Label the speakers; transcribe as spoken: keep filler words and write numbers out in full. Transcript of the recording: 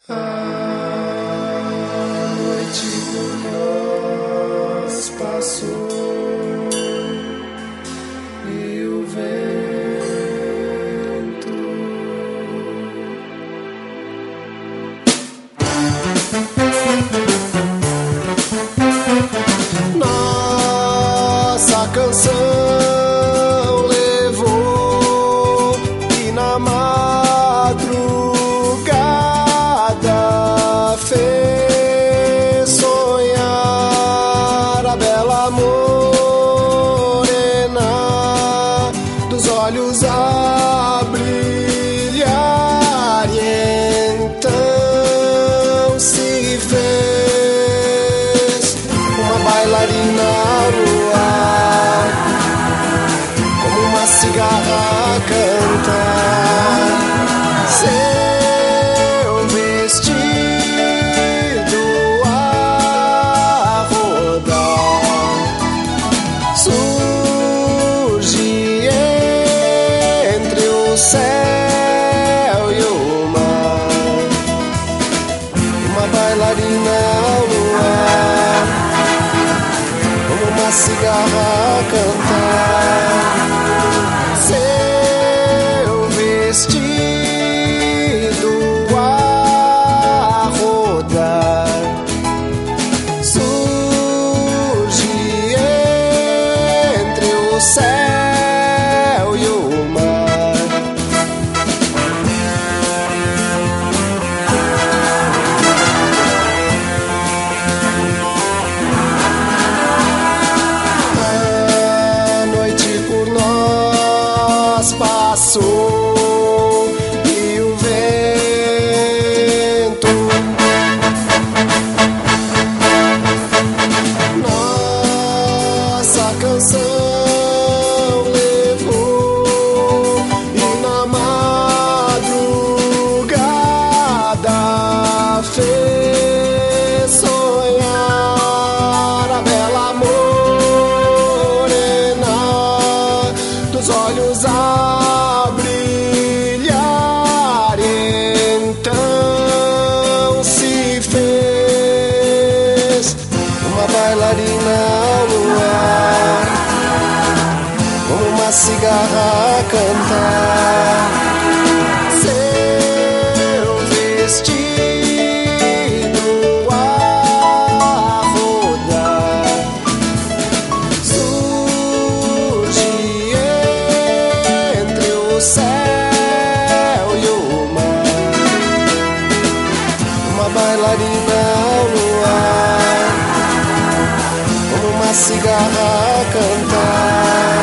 Speaker 1: A noite por nós passou e o vento nossa canção levou e na madrugada fez sonhar a bela morena dos olhos a brilhar, e então se fez uma bailarina no ar, como uma cigarra a cantar. Seu vestido a rodar surge entre o céu e o mar, uma bailarina no ar, como uma cigarra a cantar. Seu vestido a rodar surge entre o céu e o mar. A noite por nós passou e o vento nossa canção levou, e na madrugada fez sonhar a bela morena dos olhos a brilhar, e então se fez uma bailarina no ar, como uma cigarra a cantar. Seu vestido a rodar surge entre o céu e o mar, uma bailarina no ar, como uma cigarra a cantar.